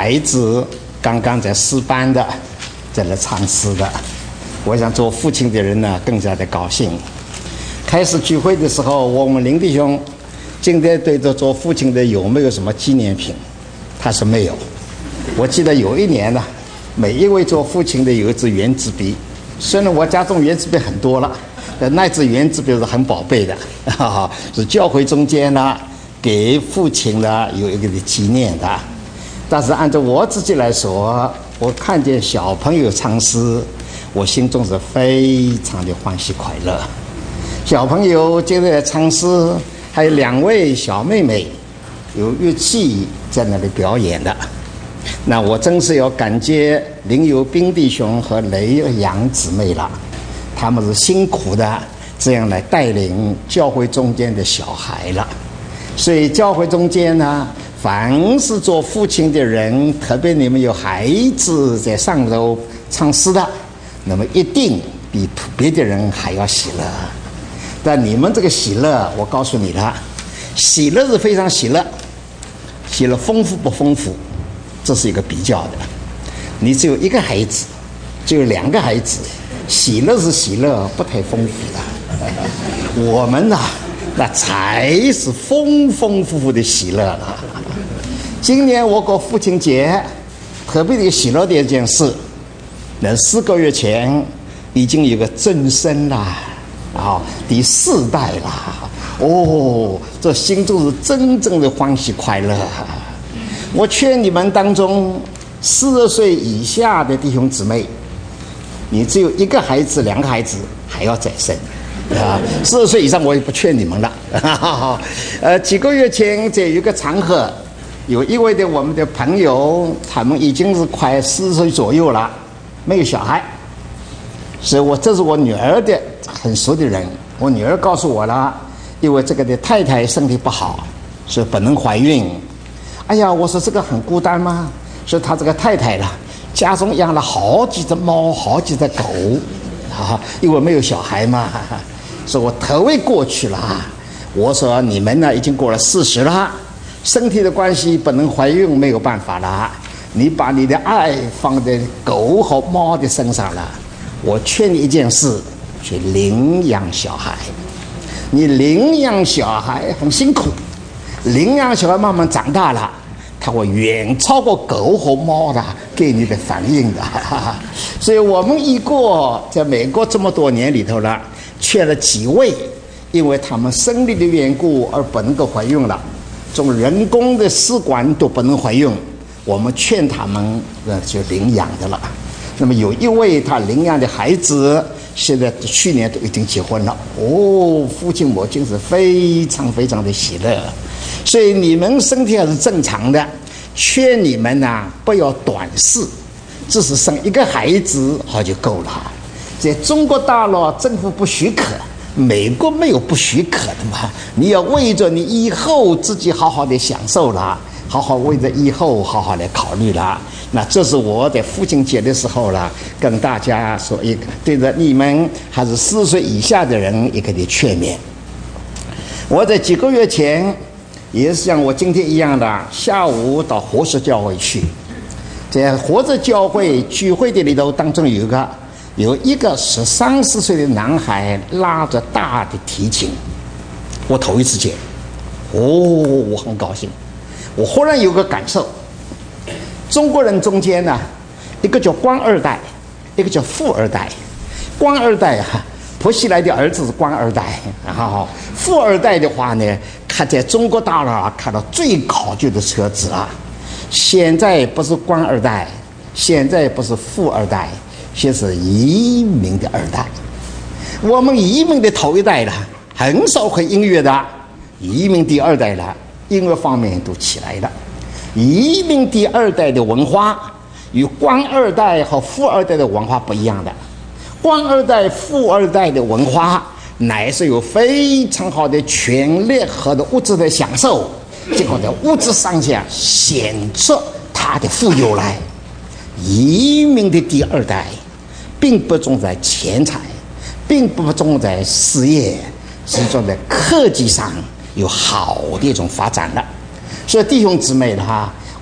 孩子刚刚在诗班的，在那唱诗的。我想做父亲的人呢，更加的高兴。开始聚会的时候，我问林弟兄，今天对着做父亲的有没有什么纪念品？他说没有。我记得有一年呢，每一位做父亲的有一支圆珠笔，虽然我家中圆珠笔很多了，但那支圆珠笔是很宝贝的，是教会中间呢给父亲呢有一个的纪念的。但是按照我自己来说，我看见小朋友唱诗，我心中是非常的欢喜快乐。小朋友接着唱诗，还有2位小妹妹有乐器在那里表演的。那我真是要感谢林友斌弟兄和雷阳姊妹了，他们是辛苦的这样来带领教会中间的小孩了。所以教会中间呢，凡是做父亲的人，特别你们有孩子在上头唱诗的，那么一定比别的人还要喜乐。但你们这个喜乐，我告诉你了，喜乐是非常喜乐，喜乐丰富不丰富，这是一个比较的。你只有1个孩子，只有2个孩子，喜乐是喜乐，不太丰富的。我们呢，那才是丰丰富富的喜乐了。今年我过父亲节，特别的喜乐的一件事，那4个月前已经有个正生了，第4代了。哦，这心中是真正的欢喜快乐。我劝你们当中40岁以下的弟兄姊妹，你只有1个孩子、2个孩子，还要再生。40岁以上我也不劝你们了。几个月前在有一个场合，有一位的我们的朋友，他们已经是快40岁左右了，没有小孩。所以这是我女儿的很熟的人，我女儿告诉我了，因为这个的太太身体不好，所以不能怀孕。哎呀，我说这个很孤单吗？说他这个太太了，家中养了好几只猫，好几只狗，因为没有小孩嘛。说我头也过去了。我说你们呢已经过了40了，身体的关系不能怀孕，没有办法了。你把你的爱放在狗和猫的身上了。我劝你一件事，去领养小孩。你领养小孩很辛苦，领养小孩慢慢长大了，他会远超过狗和猫的给你的反应的。所以我们一过在美国这么多年里头了，劝了几位因为他们生理的缘故而不能够怀孕了，从人工的试管都不能怀孕，我们劝他们就领养的了。那么有一位他领养的孩子，现在去年都已经结婚了。哦，父亲母亲是非常非常的喜乐。所以你们身体还是正常的，劝你们呢不要短视，只是生1个孩子好就够了。在中国大陆政府不许可，美国没有不许可的嘛。你要为着你以后自己好好的享受了，好好为着以后好好的考虑了。那这是我在父亲节的时候了，跟大家说一个，对着你们还是40岁以下的人一个的劝勉。我在几个月前也是像我今天一样的，下午到活石教会去，在活石教会聚会的里头当中有一个13、14岁的男孩拉着大的提琴，我头一次见。我很高兴。我忽然有个感受，中国人中间呢，一个叫官二代，一个叫富二代。官二代婆媳来的儿子是官二代，富二代的话呢，看在中国大陆看到最考究的车子了。现在不是官二代，现在不是富二代，现在是移民的2代。我们移民的头1代了，很少会音乐的，移民第2代了，音乐方面都起来了。移民第2代的文化与官二代和富二代的文化不一样的。官二代、富二代的文化乃是有非常好的权力和的物质的享受，结果在物质上下显出他的富有来。移民的第2代并不重在钱财，并不重在事业，是重在科技上有好的一种发展了。所以弟兄姊妹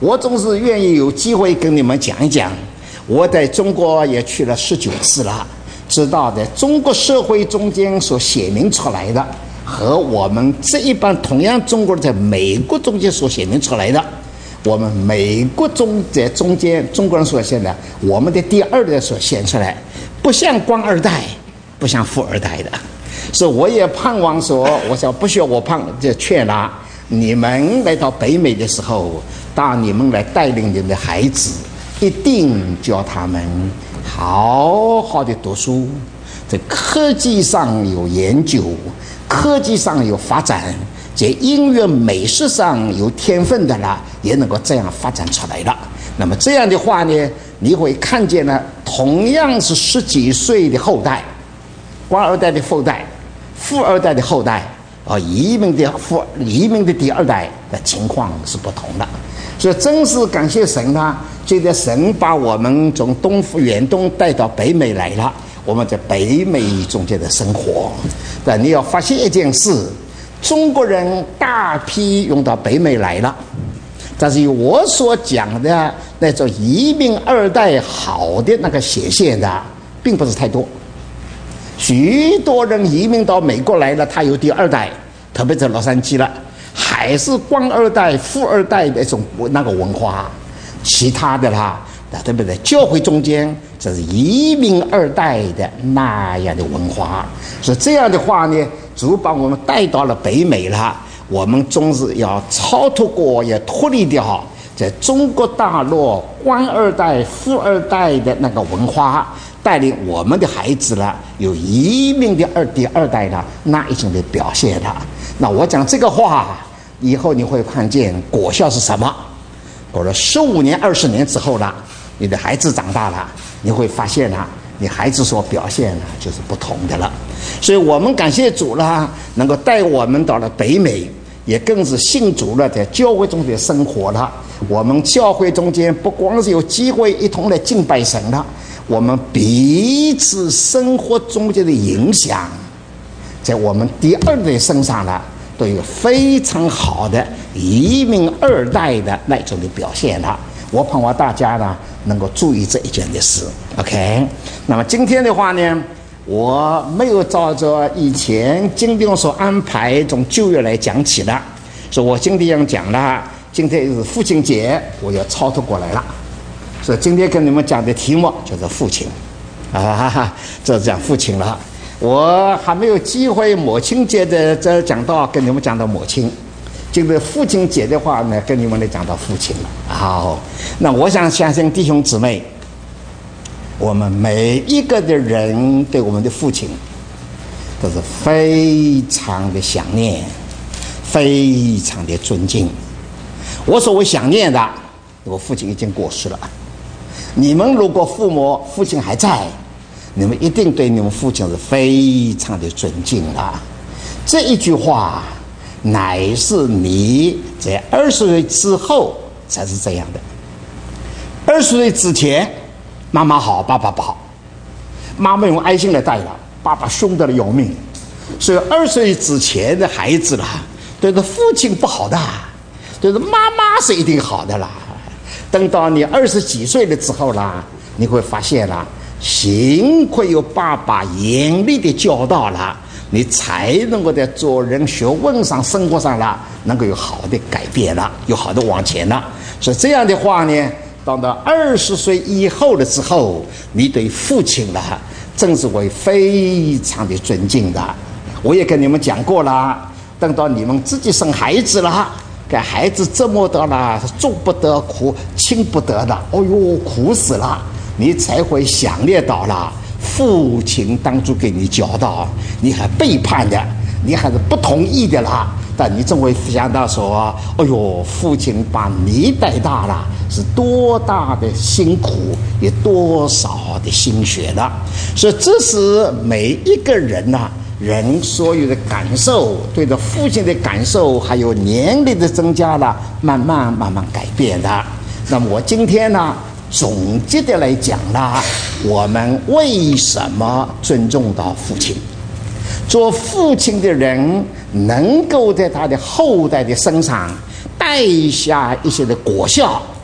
我总是愿意有机会跟你们讲一讲。我在中国也去了19次了，知道在中国社会中间所写明出来的，和我们这一般同样中国人在美国中间所写明出来的，我们美国在中间中国人所写的，我们的第二代所显出来，不像官二代，不像富二代的。所以我也盼望说，我想不需要我就劝啦，你们来到北美的时候，当你们来带领你们的孩子，一定教他们好好的读书，在科技上有研究，科技上有发展，在音乐美术上有天分的啦，也能够这样发展出来了。那么这样的话呢，你会看见呢，同样是10几岁的后代，官二代的后代，富二代的后代移民的第二代的情况是不同的。所以真是感谢神啊，觉得神把我们从远东带到北美来了，我们在北美中间的生活。但你要发现一件事，中国人大批用到北美来了，但是我所讲的那种移民二代好的那个显现的并不是太多。许多人移民到美国来了，他有第二代，特别在洛杉矶了，还是官二代、富二代的那个文化。其他的啦，对不对？教会中间这是移民二代的那样的文化。所以这样的话呢，主把我们带到了北美了。我们总是要超脱过，也脱离掉在中国大陆官二代、富二代的那个文化，带领我们的孩子了，有移民的第二代了那一种的表现了。那我讲这个话以后，你会看见果效是什么？过了15年、20年之后了，你的孩子长大了，你会发现了，你孩子所表现了就是不同的了。所以我们感谢主了，能够带我们到了北美，也更是信主了，在教会中的生活了。我们教会中间不光是有机会一同来敬拜神了，我们彼此生活中间的影响，在我们第二代身上了，都有非常好的移民二代的那种的表现了。我盼望大家呢能够注意这一件的事。 OK， 那么今天的话呢，我没有照着以前经典所安排从9月来讲起了，所以我今天要讲了，今天是父亲节，我要超脱过来了。所以今天跟你们讲的题目就是父亲这讲父亲了。我还没有机会母亲节的这讲到跟你们讲到母亲，这个父亲节的话呢，跟你们来讲到父亲了。好，那我想相信弟兄姊妹，我们每一个的人对我们的父亲都是非常的想念，非常的尊敬。我所谓想念的，我父亲已经过世了。你们如果父亲还在，你们一定对你们父亲是非常的尊敬了。这一句话乃是你在20岁之后才是这样的。20岁之前，妈妈好，爸爸不好，妈妈用爱心来带了，爸爸凶得了要命。所以20岁之前的孩子啦，对着父亲不好的，对着妈妈是一定好的啦。等到你20几岁了之后啦，你会发现啦，幸亏有爸爸严厉的教导了，你才能够在做人学问上、生活上啦，能够有好的改变了，有好的往前了。所以这样的话呢，到20岁以后了之后，你对父亲了，正是会非常的尊敬的。我也跟你们讲过了，等到你们自己生孩子了，给孩子折磨到了，重不得苦，轻不得的，哦哟，苦死了，你才会想念到了父亲当初给你教导，你还背叛的，你还是不同意的啦。但你总会想到说，哎呦，父亲把你带大了，是多大的辛苦，也多少的心血了。所以这是每一个人呐，人所有的感受，对着父亲的感受，还有年龄的增加了，慢慢改变的。那么我今天呢，总结的来讲啦，我们为什么尊重到父亲？做父亲的人能够在他的后代的身上带下一些的果效，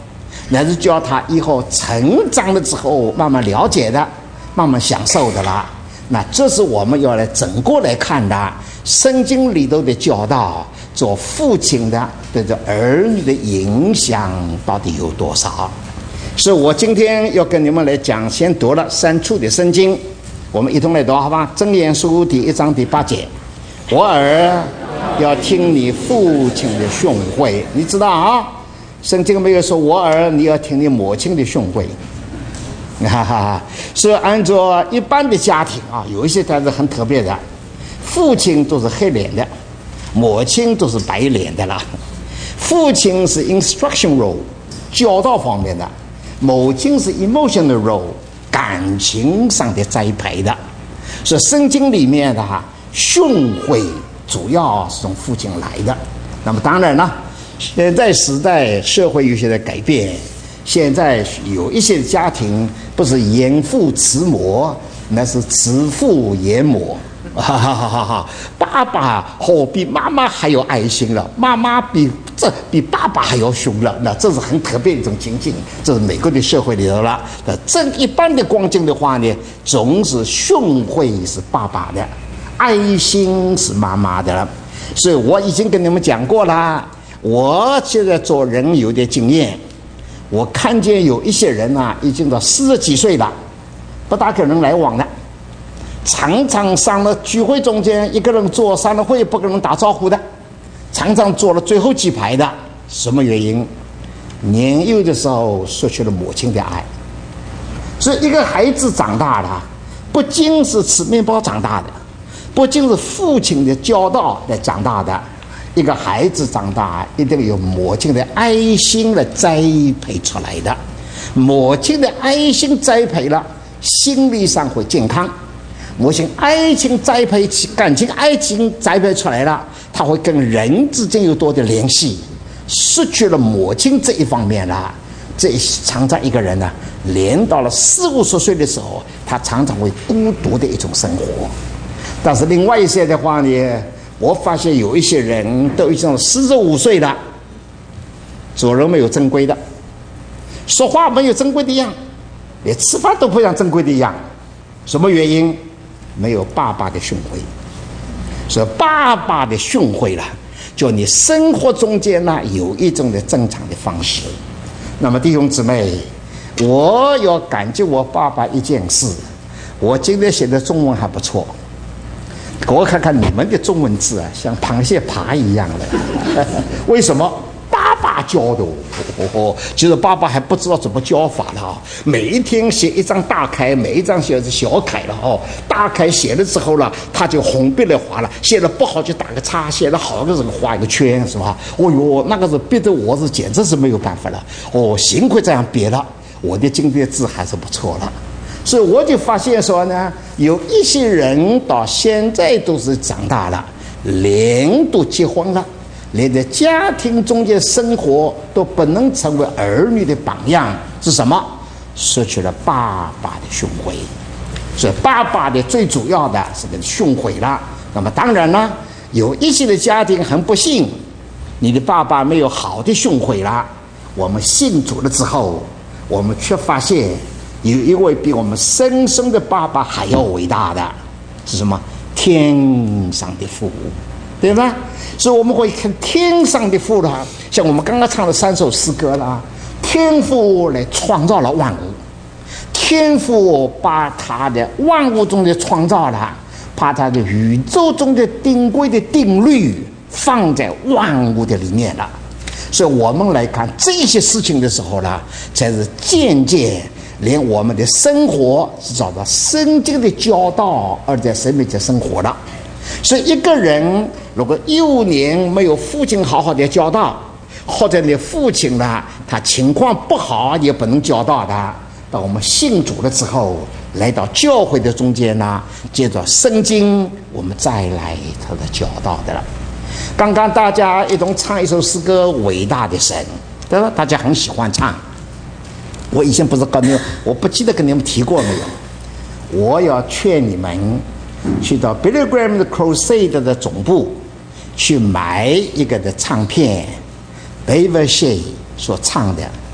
那是教他以后成长了之后慢慢了解的，慢慢享受的啦。那这是我们要来整个来看的圣经里头的教导，做父亲的对这儿女的影响到底有多少。所以我今天要跟你们来讲，先读了3处的圣经，我们一同来读好吧。箴言书第1章第8节，我儿要听你父亲的训诲。你知道啊，圣经没有说我儿你要听你母亲的训诲。哈哈，所以按照一般的家庭啊，有一些它是很特别的，父亲都是黑脸的，母亲都是白脸的了。父亲是 instruction role 教导方面的，母亲是 emotional role 感情上的栽培的。所以圣经里面的训诲主要是从父亲来的。那么当然了，现在时代社会有些的改变，现在有一些家庭不是严父慈母，那是慈父严母。哈哈哈哈哈！爸爸比妈妈还有爱心了，妈妈比爸爸还要凶了。那这是很特别的一种情境，这是美国的社会里头了。正一般的光景的话呢，总是训诲是爸爸的，爱心是妈妈的了。所以我已经跟你们讲过了，我现在做人有点经验，我看见有一些人已经到40几岁了，不大跟人来往了。常常上了聚会中间，一个人坐上了会不跟人打招呼的，常常坐了最后几排的。什么原因？年幼的时候失去了母亲的爱。所以一个孩子长大了，不仅是吃面包长大的，不仅是父亲的教导来长大的，一个孩子长大一定有母亲的爱心来栽培出来的。母亲的爱心栽培了，心理上会健康。母亲爱情栽培感情，爱情栽培出来了，他会跟人之间有多的联系。失去了母亲这一方面了，这常常一个人连到了40、50岁的时候，他常常会孤独的一种生活。但是另外一些的话呢，我发现有一些人都已经45岁了，做人没有正规的，说话没有正规的样，连吃饭都不像正规的样。什么原因？没有爸爸的训诲。所以爸爸的训诲了，就你生活中间有一种的正常的方式。那么弟兄姊妹，我要感激我爸爸一件事，我今天写的中文还不错。我看看你们的中文字像螃蟹爬一样的。为什么？爸爸教的其实爸爸还不知道怎么教法了每一天写一张大楷，每一张写的是小楷了大楷写了之后了，他就红笔来划了，写的不好就打个叉，写的好的时候画一个圈，是吧？那个是逼得我是简直是没有办法了幸亏这样憋了，我的今天字还是不错了。所以我就发现说呢，有一些人到现在都是长大了，连都结婚了，连在家庭中间生活都不能成为儿女的榜样，是什么？失去了爸爸的训诲。所以爸爸的最主要的是个训诲了。那么当然了，有一些的家庭很不幸，你的爸爸没有好的训诲了。我们信主了之后，我们却发现有一位比我们生生的爸爸还要伟大的，是什么？天上的父，对吧？所以我们会看天上的父了，像我们刚刚唱的3首诗歌了，天父来创造了万物，天父把他的万物中的创造了，把他的宇宙中的定规的定律放在万物的里面了。所以我们来看这些事情的时候呢，才是渐渐连我们的生活是找到圣经的教导而在生命中生活了。所以一个人如果幼年没有父亲好好的教导，或者你父亲呢他情况不好也不能教导的，到我们信主了之后，来到教会的中间呢，接着圣经我们再来他的教导的了。刚刚大家一同唱一首诗歌《伟大的神》，对吧？大家很喜欢唱。我以前不是跟你们，我不记得跟你们提过没有？我要劝你们去到 Billy Graham 的 Crusade 的总部去买一个的唱片 ，David Shea 所唱的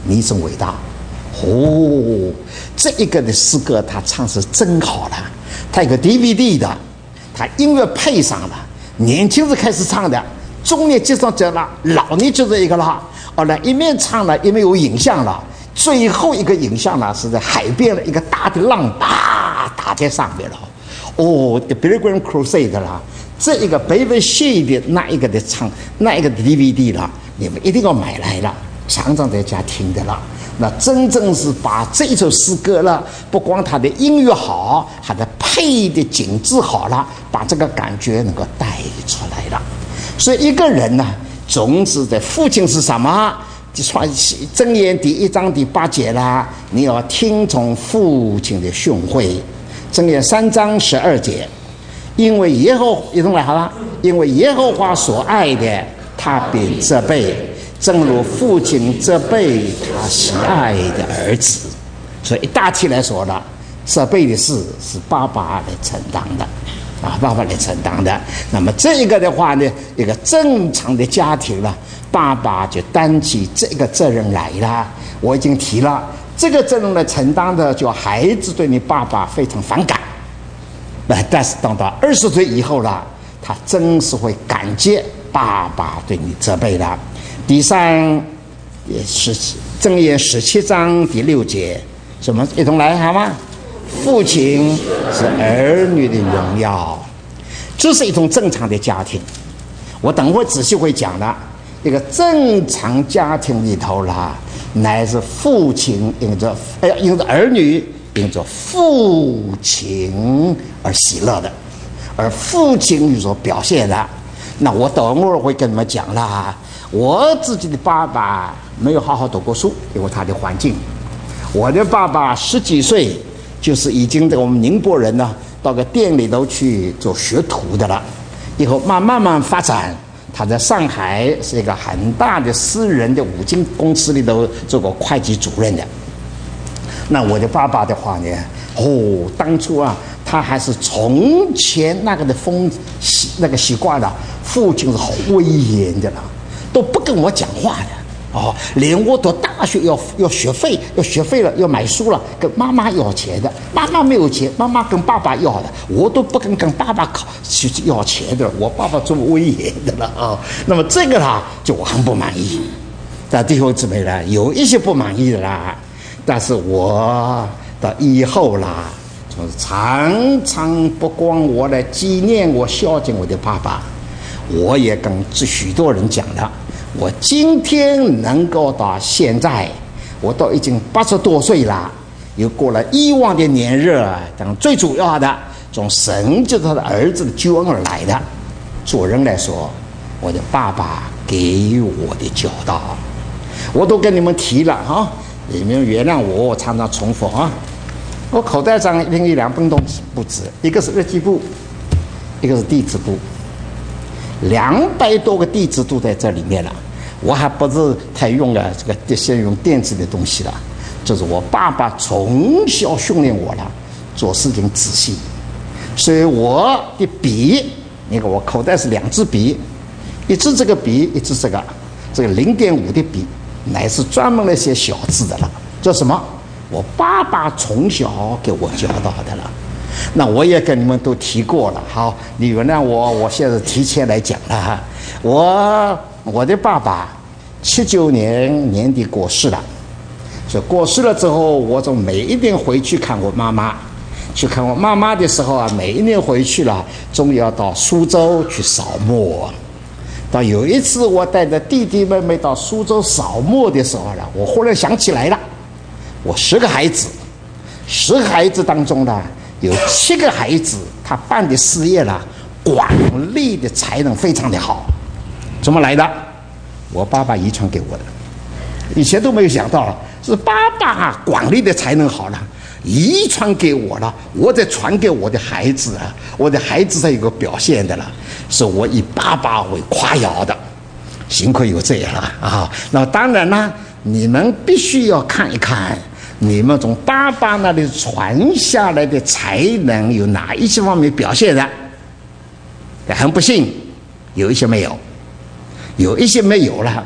你真伟大。哦，这一个的诗歌他唱是真好了，他有个 DVD 的，他音乐配上了，年轻人开始唱的，中年接上这了，老年就这一个了。后来一面唱了，一面有影像了，最后一个影像呢是在海边的一个大的浪打在上面了。哦 ，The Pilgrim Crusade 啦，这一个 Baby She 的那一个的唱，那一个的 DVD 啦，你们一定要买来了，常常在家听的了。那真正是把这一首诗歌了，不光它的音乐好，它的配的景致好了，把这个感觉能够带出来了。所以一个人呢，总是在父亲是什么？传箴言第1章第8节啦，你要听从父亲的训诲。箴言3章12节，因为耶和华一同来好了，因为耶和华所爱的，他必责备，正如父亲责备他喜爱的儿子。所以一大体来说呢，责备的事是爸爸来承担的。爸爸来承担的。那么这一个的话呢，一个正常的家庭了，爸爸就担起这个责任来了。我已经提了，这个责任来承担的，就孩子对你爸爸非常反感。但是等到20岁以后了，他真是会感激爸爸对你责备了。第3也是箴言17章第6节，什么？一同来好吗？父亲是儿女的荣耀，这是一种正常的家庭。我等会仔细会讲了，一个正常家庭里头啦，乃是父亲因着儿女因着父亲而喜乐的，而父亲所表现的。那我等会儿会跟你们讲啦，我自己的爸爸没有好好读过书，因为他的环境。我的爸爸10几岁就是已经在我们宁波人呢，到个店里头去做学徒的了。以后慢慢发展，他在上海是一个很大的私人的五金公司里头做过会计主任的。那我的爸爸的话呢，当初啊，他还是从前那个的习惯了，父亲是好威严的了，都不跟我讲话的。连我读大学要学费了，要买书了，跟妈妈要钱的，妈妈没有钱，妈妈跟爸爸要的，我都不跟爸爸去要钱的，我爸爸这么威严的了啊。那么这个啦，就我很不满意。但弟兄姊妹呢，有一些不满意的啦，但是我到以后啦，就是常常不光我来纪念我孝敬我的爸爸，我也跟许多人讲了。我今天能够到现在，我都已经80多岁了，又过了以往的年日，但最主要的，从神就是他的儿子的救恩而来的。做人来说，我的爸爸给我的教导，我都跟你们提了哈，你们原谅我常常重复啊。我口袋上一定有2本东西不止，一个是日记簿，一个是地址簿，200多个地址都在这里面了。我还不是太用了先用电子的东西了，就是我爸爸从小训练我了，做事情仔细。所以我的笔，你看我口袋是2支笔，一支这个笔，一支这个0.5的笔，乃是专门来写小字的了。这什么？我爸爸从小给我教导的了。那我也跟你们都提过了，好，你原谅我现在提前来讲了哈。我的爸爸79年年底过世了，所以过世了之后，我就每一年回去看我妈妈。去看我妈妈的时候啊，每一年回去了，总要到苏州去扫墓。到有一次我带着弟弟妹妹到苏州扫墓的时候呢，我忽然想起来了，我10个孩子，10个孩子当中呢，有7个孩子他办的事业了，广利的才能非常的好。怎么来的？我爸爸遗传给我的，以前都没有想到了，是爸爸广利的才能好了，遗传给我了，我再传给我的孩子啊，我的孩子才有个表现的了，是我以爸爸为夸耀的，幸亏有这样了啊。那当然啦，你们必须要看一看，你们从爸爸那里传下来的才能有哪一些方面表现的。很不幸，有一些没有。有一些没有了，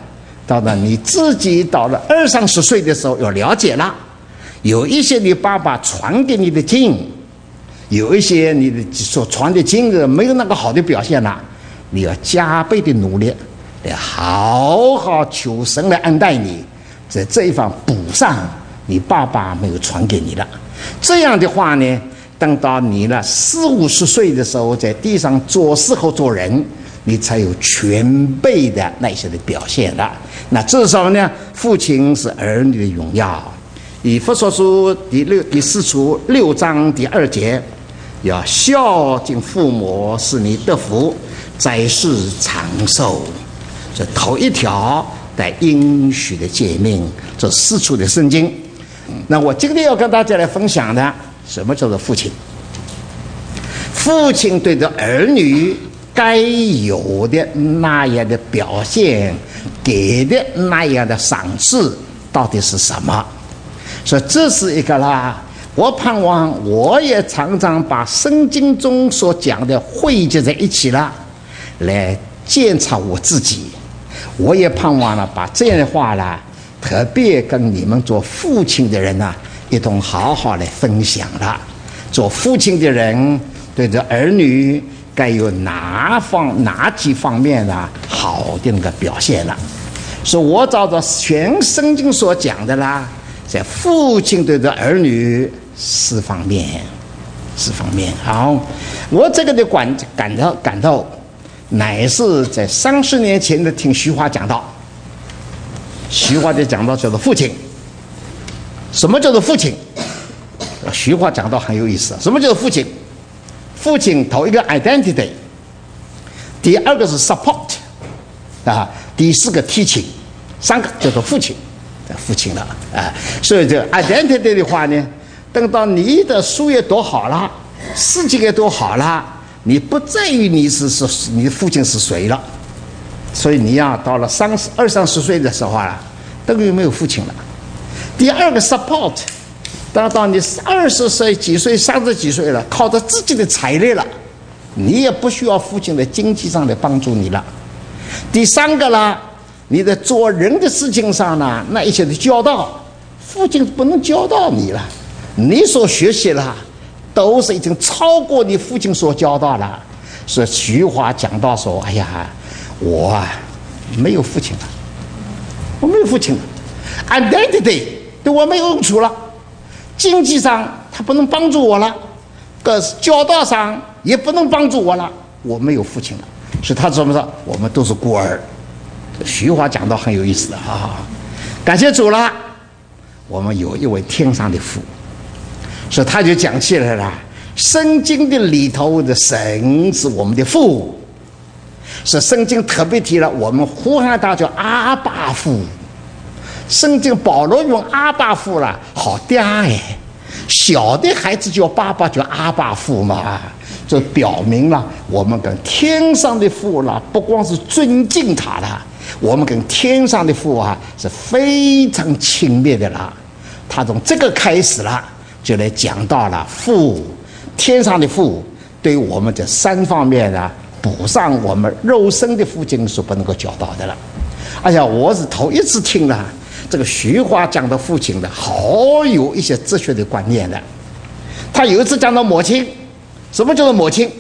到了你自己到了20-30岁的时候要了解了，有一些你爸爸传给你的经，有一些你的所传的经没有那个好的表现了，你要加倍的努力来好好求神来恩待你，在这一方补上你爸爸没有传给你了。这样的话呢，等到你了40-50岁的时候，在地上做事和做人，你才有全备的那些的表现了。那至少呢，父亲是儿女的荣耀。以弗所书第4书6章第2节，要孝敬父母，使你得福，在世长寿。这头一条带应许的诫命，这4处的圣经。那我今天要跟大家来分享的，什么叫做父亲？父亲对着儿女该有的那样的表现，给的那样的赏赐，到底是什么？所以这是一个啦。我盼望我也常常把圣经中所讲的汇集在一起了，来检查我自己。我也盼望了把这样的话啦，特别跟你们做父亲的人一同好好来分享了。做父亲的人对着儿女该有哪几方面好的那个表现了。所以我照着全圣经所讲的啦，在父亲对着儿女4方面。好，我这个的感到乃是在30年前的听徐华讲道。徐华的讲道叫做父亲。什么叫做父亲？徐华讲道很有意思。什么叫做父亲？父亲头一个 identity， 第2个是 support 第4个 teaching， 3个叫做父亲了所以这 identity 的话呢，等到你的书也读好了，事情也读好了，你不在于你的父亲是谁了。所以你要到了20-30岁的时候等于没有父亲了。第2个 support， 等到你20几岁、30几岁了，靠着自己的财力了，你也不需要父亲的经济上的帮助你了。第3个啦，你的做人的事情上那一些的教导，父亲不能教导你了，你所学习了都是已经超过你父亲所教导了。所以徐华讲到说，哎呀，我没有父亲了，我没有父亲了 ，identity 对我没有用处了，经济上他不能帮助我了，个教导上也不能帮助我了，我没有父亲了。所以他怎么说？我们都是孤儿。徐华讲到很有意思的感谢主了，我们有一位天上的父。所以他就讲起来了，圣经的里头的神是我们的父。是圣经特别提了，我们呼喊他叫阿爸父。圣经保罗用阿爸父了，好嗲小的孩子叫爸爸叫阿爸父嘛，这表明了我们跟天上的父了，不光是尊敬他了，我们跟天上的父是非常亲密的了。他从这个开始了，就来讲到了父，天上的父对我们这3方面补上我们肉身的父亲所不能够教导的了。哎呀，我是头一次听了这个徐华讲的父亲的，好有一些哲学的观念的。他有一次讲到母亲，什么叫做母亲？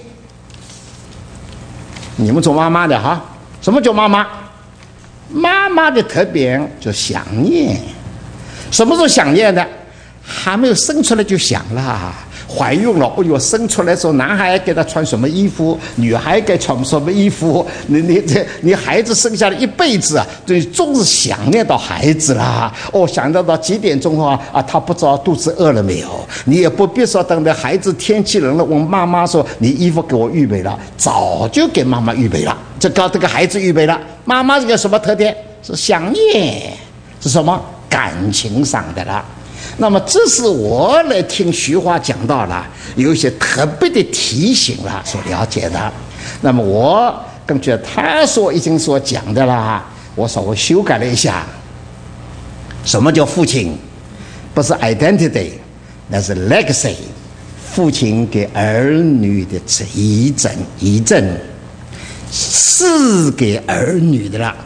你们做妈妈的什么叫妈妈？妈妈的特点就想念。什么时候想念的？还没有生出来就想了。怀孕了，生出来的时候，男孩给他穿什么衣服，女孩该穿什么衣服，你孩子生下来一辈子对，总是想念到孩子啦。想到几点钟他不知道肚子饿了没有。你也不必说等着孩子天气冷了，问妈妈说你衣服给我预备了，早就给妈妈预备了，这个孩子预备了。妈妈这个什么特点？是想念，是什么感情上的啦。那么这是我来听徐华讲到了，有一些特别的提醒了，所了解的。那么我根据他已经所讲的啦，我稍微修改了一下。什么叫父亲？不是 identity， 那是 legacy。父亲给儿女的遗赠，是给儿女的了。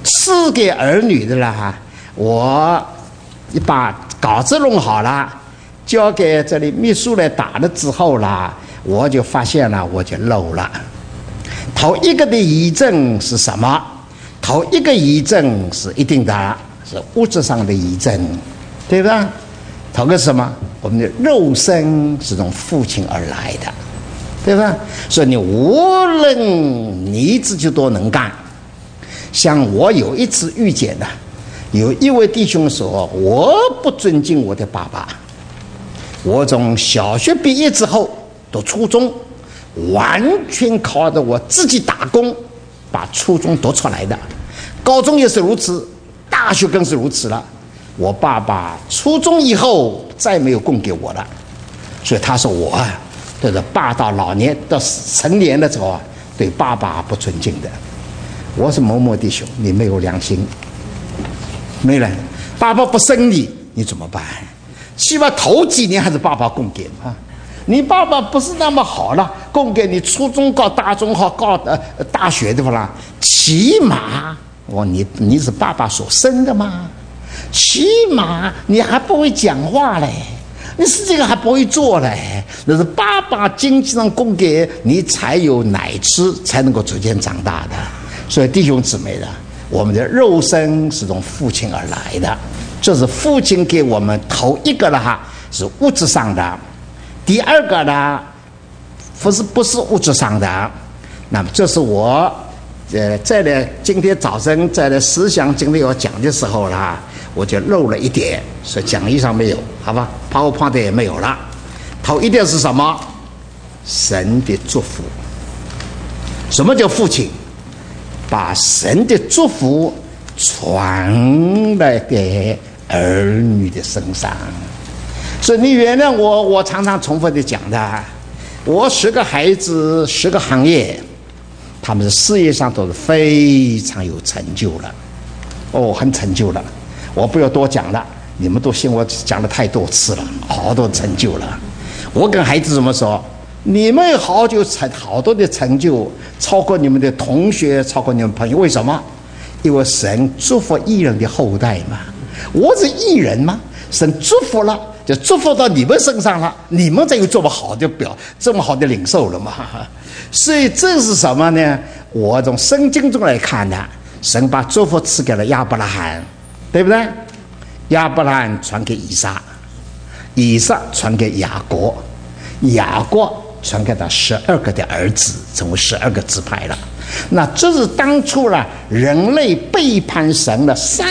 赐给儿女的了，我把稿子弄好了，交给这里秘书来打了之后啦，我就发现了，我就漏了。头一个的遗赠是什么？头一个遗赠是一定的，是物质上的遗赠，对吧？头个是什么？我们的肉身是从父亲而来的，对吧？所以你无论你自己多能干，像我有一次遇见的，有一位弟兄说，我不尊敬我的爸爸，我从小学毕业之后到初中，完全靠着我自己打工把初中读出来的，高中也是如此，大学更是如此了。我爸爸初中以后再没有供给我了，所以他说我啊，对着爸到老年到成年的时候啊，对爸爸不尊敬的。我是某某弟兄，你没有良心，没人，爸爸不生你，你怎么办？起码头几年还是爸爸供给啊。你爸爸不是那么好了，供给你初中高、大中好、大学对不啦？起码你是爸爸所生的吗？起码你还不会讲话嘞，你是这个还不会做嘞，那是爸爸经济上供给你才有奶吃，才能够逐渐长大的。所以弟兄姊妹的，我们的肉身是从父亲而来的，这是父亲给我们头一个了哈，是物质上的。第二个呢，不是物质上的。那么这是我在来今天早晨在来思想经历要讲的时候啦，我就漏了一点，所以讲义上没有，好吧，PowerPoint也没有了。头一点是什么？神的祝福。什么叫父亲？把神的祝福传来给儿女的身上。所以你原谅我，我常常重复的讲的，我10个孩子10个行业，他们的事业上都是非常有成就了，很成就了。我不要多讲了，你们都信我讲了太多次了，好多成就了。我跟孩子怎么说？你们有好多的成就，超过你们的同学，超过你们朋友。为什么？因为神祝福义人的后代嘛。我是义人嘛，神祝福了，就祝福到你们身上了，你们才有这么好的领受了嘛。所以这是什么呢？我从圣经中来看的，神把祝福赐给了亚伯拉罕，对不对？亚伯拉罕传给以撒，以撒传给雅各，雅各传给他12个的儿子，成为12个支派了。那这是当初了人类背叛神了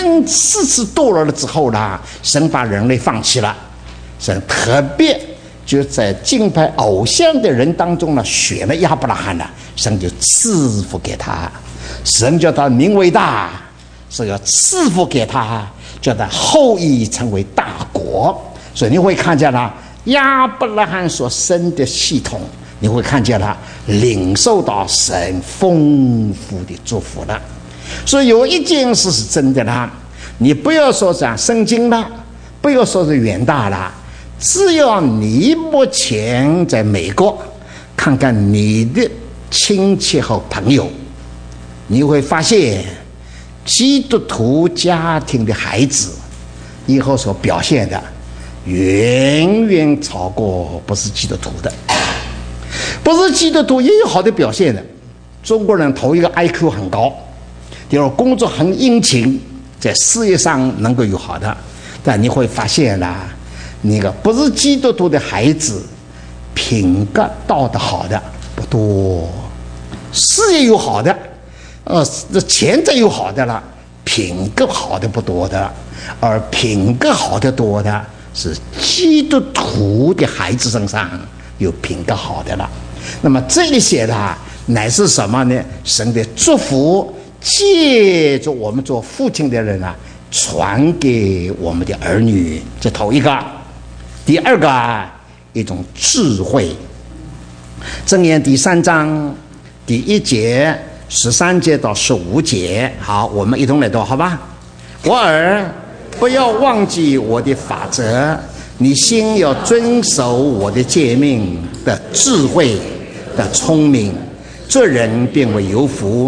3、4次堕落了之后呢，神把人类放弃了，神特别就在敬拜偶像的人当中呢，选了亚伯拉罕了，神就赐福给他，神叫他名为大，是要赐福给他，叫他后裔成为大国。所以你会看见了亚伯拉罕所生的系统，你会看见了领受到神丰富的祝福了。所以有一件事是真的啦，你不要说讲圣经了，不要说是远大了，只要你目前在美国看看你的亲戚和朋友，你会发现基督徒家庭的孩子以后所表现的远远超过不是基督徒的。不是基督徒也有好的表现的。中国人头一个 IQ 很高，第二工作很殷勤，在事业上能够有好的。但你会发现啦，那个不是基督徒的孩子品格道德好的不多，事业有好的，这钱再有好的了，品格好的不多的，而品格好的多的是基督徒的孩子身上有品格好的了。那么这一些呢，乃是什么呢？神的祝福借着我们做父亲的人啊，传给我们的儿女，这头一个。第二个，一种智慧。箴言第3章第1节、13节到15节，好，我们一同来读，好吧？我儿，不要忘记我的法则，你心要遵守我的诫命的智慧的聪明，这人便为有福，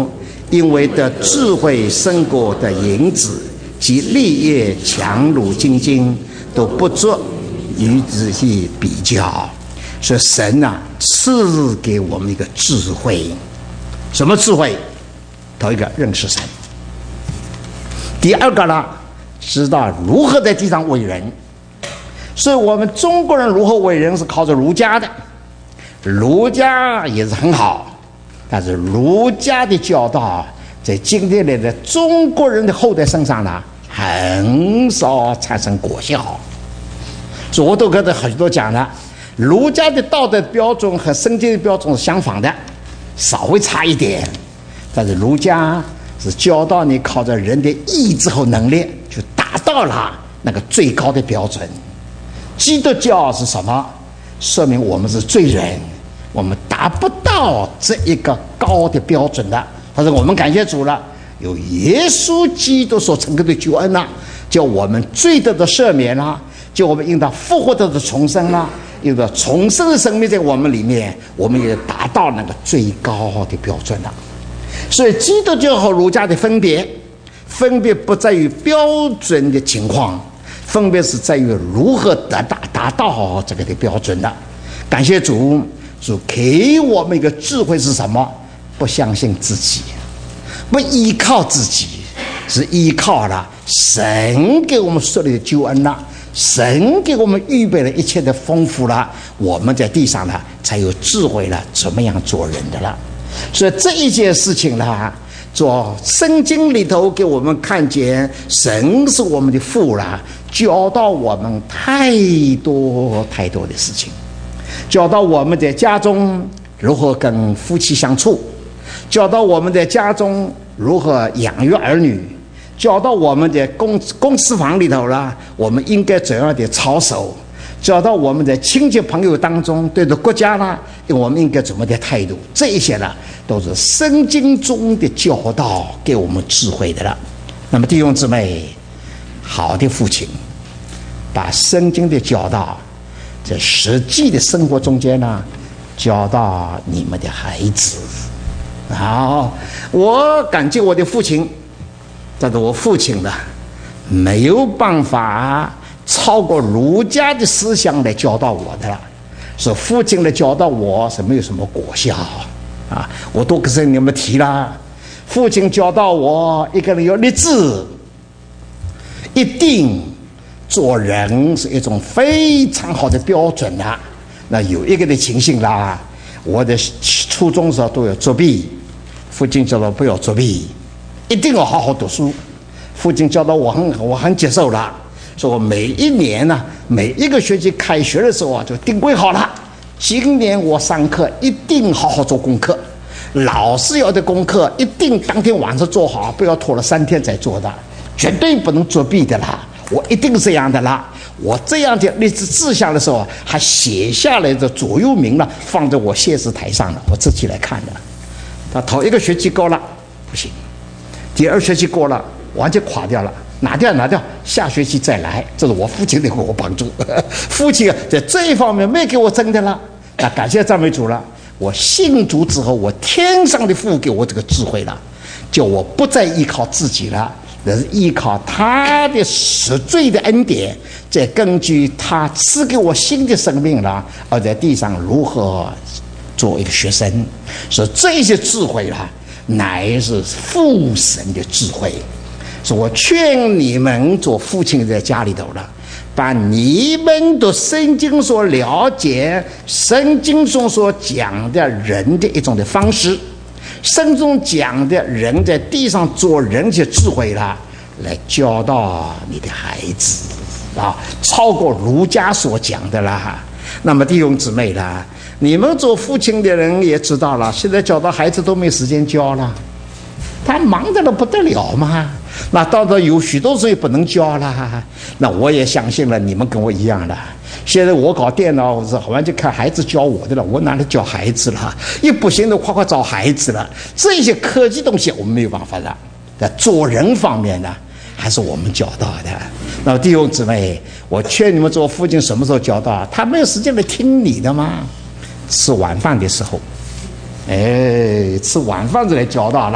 因为得智慧胜过的银子，及立业强如金金，都不足与自己比较。所以神啊，赐给我们一个智慧。什么智慧？头一个认识神，第二个呢，知道如何在地上为人。所以我们中国人如何为人是靠着儒家的，儒家也是很好，但是儒家的教导在今天的中国人的后代身上呢，很少产生果效。所以我都跟着很多讲了，儒家的道德标准和圣经的标准是相仿的，稍微差一点，但是儒家是教导你靠着人的意志和能力就达到了那个最高的标准。基督教是什么？说明我们是罪人，我们达不到这一个高的标准的。但是我们感谢主了，有耶稣基督所成就的救恩了，叫我们罪得的赦免了，叫我们应当复活的重生了，因为重生的生命在我们里面，我们也达到那个最高的标准了。所以基督教和儒家的分别不在于标准的情况，分别是在于如何达到这个的标准的。感谢主，主给我们一个智慧是什么？不相信自己，不依靠自己，是依靠了神给我们设立的救恩了，神给我们预备了一切的丰富了，我们在地上呢才有智慧了，怎么样做人的了。所以这一件事情呢，做圣经里头给我们看见神是我们的父了，教导我们太多的事情，教导我们在家中如何跟夫妻相处，教导我们在家中如何养育儿女，教导我们在公司房里头了，我们应该怎样的操守，教导我们在亲戚朋友当中对着国家呢，我们应该怎么的态度。这一些呢，都是圣经中的教导给我们智慧的了。那么弟兄姊妹，好的父亲把圣经的教导在实际的生活中间呢，教导你们的孩子。好，我感激我的父亲，但是我父亲呢，没有办法超过儒家的思想来教导我的了。所以父亲来教导我是没有什么果效啊！我都跟你们提了，父亲教导我，一个人要立志，一定做人是一种非常好的标准啦。那有一个的情形啦，我的初中时候都要作弊，父亲教导不要作弊，一定要好好读书。父亲教导我很接受了，说我每一年呢，每一个学期开学的时候啊，就定规好了，今年我上课一定好好做功课，老师要的功课一定当天晚上做好，不要拖了3天再做的，绝对不能作弊的啦。我一定是这样的啦。我这样的立志志向的时候，还写下来的座右铭了，放在我写字台上了，我自己来看的。他头一个学期过了不行，第二学期过了完全垮掉了，拿掉，下学期再来。这是我父亲给我帮助，父亲在这一方面没给我争的了。那感谢赞美主了，我信主之后，我天上的父给我这个智慧了，叫我不再依靠自己了，而是依靠他的赎罪的恩典，再根据他赐给我新的生命了，而在地上如何做一个学生。所以这些智慧啦，乃是父神的智慧。所以我劝你们做父亲在家里头了，把你们的圣经所了解，圣经中所讲的人的一种的方式，圣经中讲的人在地上做人的智慧啦，来教导你的孩子啊，超过儒家所讲的啦。那么弟兄姊妹啦，你们做父亲的人也知道了，现在教导孩子都没时间教了，他忙得了不得了嘛。那到了有许多事也不能教了。那我也相信了，你们跟我一样了。现在我搞电脑是好像就看孩子教我的了，我哪里教孩子了？一不行的快找孩子了。这些科技东西我们没有办法的。在做人方面呢，还是我们教导的。那么弟兄姊妹，我劝你们做父亲什么时候教导？他没有时间来听你的吗？吃晚饭的时候，吃晚饭就来教导了。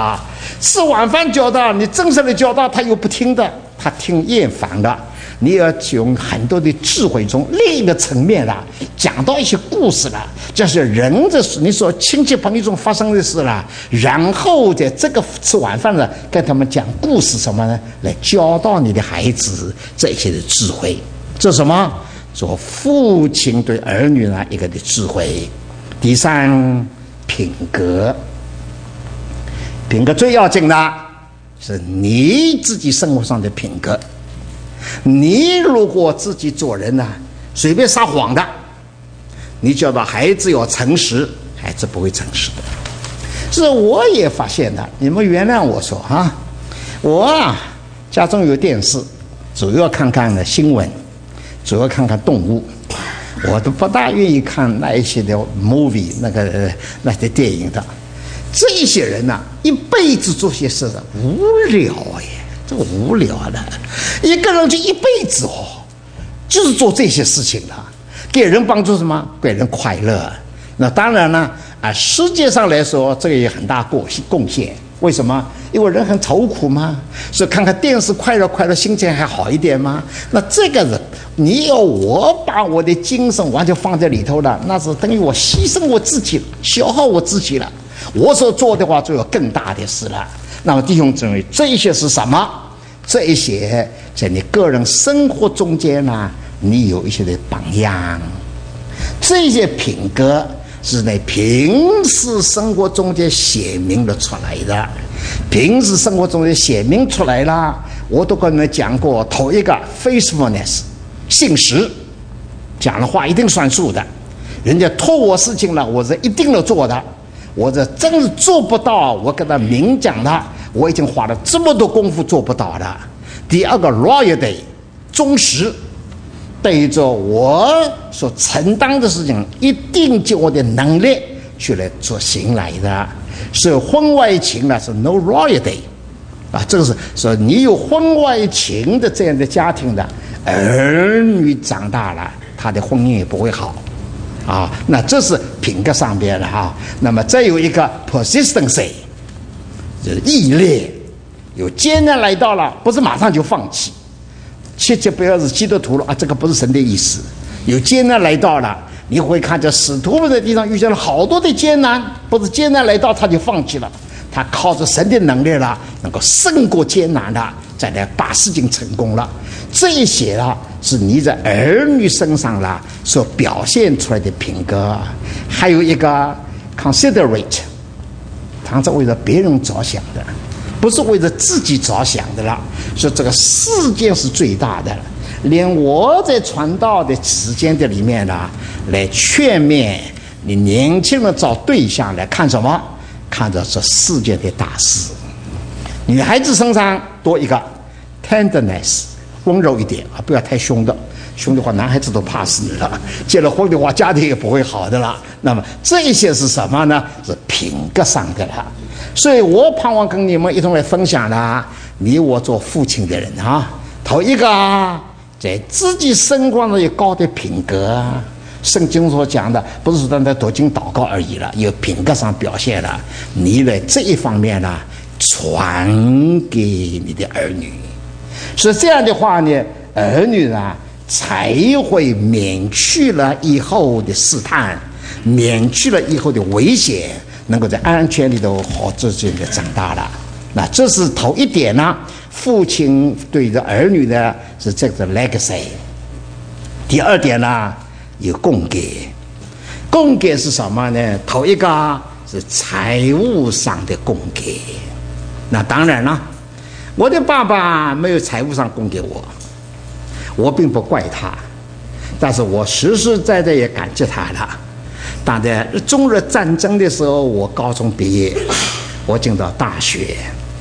吃晚饭教导，你正式的教导他又不听的，他听厌烦了。你要用很多的智慧中另一个层面了，讲到一些故事了，就是人的事，你说亲戚朋友中发生的事了，然后在这个吃晚饭了，跟他们讲故事什么呢？来教导你的孩子这些的智慧。这什么？做父亲对儿女呢一个的智慧。第三，品格。品格最要紧的是你自己生活上的品格。你如果自己做人呢，随便撒谎的，你教导孩子要诚实，孩子不会诚实的。是我也发现的，你们原谅我说啊，我家中有电视，主要看看的新闻，主要看看动物，我都不大愿意看那一些的 movie 那些电影的。这些人呢，一辈子做些事无聊耶。这个无聊的，一个人就一辈子就是做这些事情的，给人帮助什么？给人快乐。那当然了世界上来说，这个也很大贡献。为什么？因为人很愁苦嘛，所以看看电视快乐，心情还好一点嘛。那这个人，你要我把我的精神完全放在里头了，那是等于我牺牲我自己，消耗我自己了。我所做的话，就有更大的事了。那么弟兄姊妹，这一些是什么？这一些在你个人生活中间呢，你有一些的榜样。这些品格是在平时生活中间显明了出来的。平时生活中间显明出来了，我都跟你们讲过，头一个 faithfulness 信实，讲的话一定算数的。人家托我事情了，我是一定要做的。我这真是做不到，我跟他明讲的，我已经花了这么多功夫做不到的。第二个 loyalty 忠实，对着我所承担的事情，一定尽我的能力去来做行来的。所以婚外情呢是 no loyalty 这个是说你有婚外情的这样的家庭的儿女长大了，他的婚姻也不会好。那这是品格上边的那么再有一个 persistency， 就是毅力，有艰难来到了，不是马上就放弃。切不要是基督徒了这个不是神的意思。有艰难来到了，你会看见使徒们在地上遇见了好多的艰难，不是艰难来到他就放弃了，他靠着神的能力了，能够胜过艰难了，再来把事情成功了。这一些是你在儿女身上所表现出来的品格。还有一个 considerate， 他是为了别人着想的，不是为了自己着想的了。说这个世界是最大的，连我在传道的时间的里面来劝勉你年轻人找对象来看什么？看着这世界的大事。女孩子身上多一个 tenderness， 温柔一点不要太凶的，凶的话男孩子都怕死你了，结了婚的话家庭也不会好的了。那么这些是什么呢？是品格上的了。所以我盼望跟你们一同来分享你我做父亲的人头一个在自己生活上有高的品格。圣经所讲的不是说单单读经祷告而已了，有品格上表现了，你在这一方面传给你的儿女。所以这样的话呢，儿女才会免去了以后的试探，免去了以后的危险，能够在安全里头好自己的长大了。那这是头一点父亲对着儿女的是这个 legacy。 第二点有供给。供给是什么呢？头一个是财务上的供给。那当然了，我的爸爸没有财务上供给我，我并不怪他，但是我实实在在也感激他了。当在中日战争的时候，我高中毕业，我进到大学，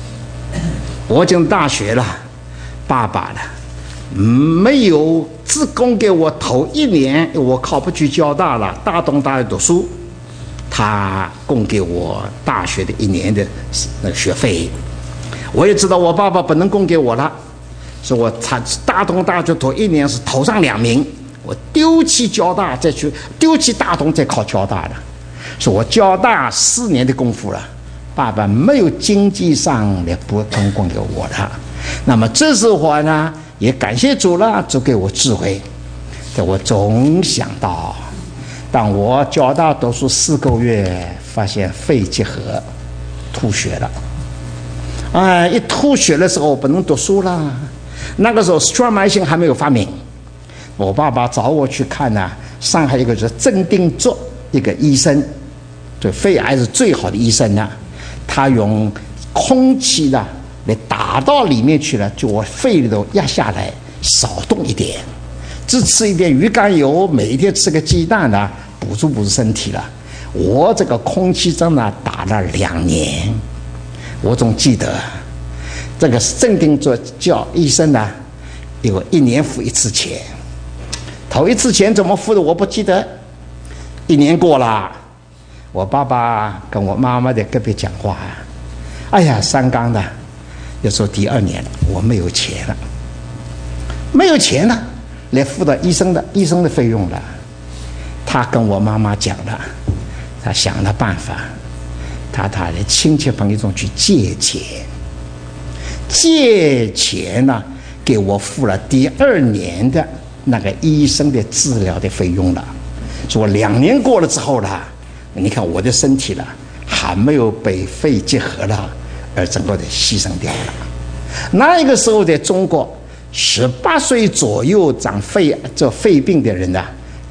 了，爸爸没有只供给我头一年，我考不去交大了，大东大学读书，他供给我大学的1年的那个学费。我也知道我爸爸不能供给我了，所以我大东大学读1年是头上2名，我丢弃交大再去丢弃大东再考交大的，所以我交大4年的功夫了， 爸爸没有经济上来不供给我了。那么这时候呢，也感谢主了，主给我智慧。但我总想到，当我交大读书4个月，发现肺结核，吐血了。一吐血的时候不能读书了。那个时候strep麦辛还没有发明，我爸爸找我去看呢。上海一个是郑定作一个医生，对肺癌是最好的医生呢。他用空气呢来打到里面去了，就我肺里头压下来，少动一点，只吃一点鱼肝油，每一天吃个鸡蛋呢，补助身体了。我这个空气针呢打了2年，我总记得这个镇定作叫医生呢，有1年付1次钱，头1次钱怎么付的我不记得。1年过了，我爸爸跟我妈妈在隔壁讲话，哎呀，三刚的，要说第2年了，我没有钱了，来付到医生的费用了。他跟我妈妈讲了，他想了办法，他的亲戚朋友中去借钱呢，给我付了第2年的那个医生的治疗的费用了。说2年过了之后了，你看我的身体了，还没有被肺结核了，而整个的牺牲掉了。那个时候在中国，18岁左右长肺病的人呢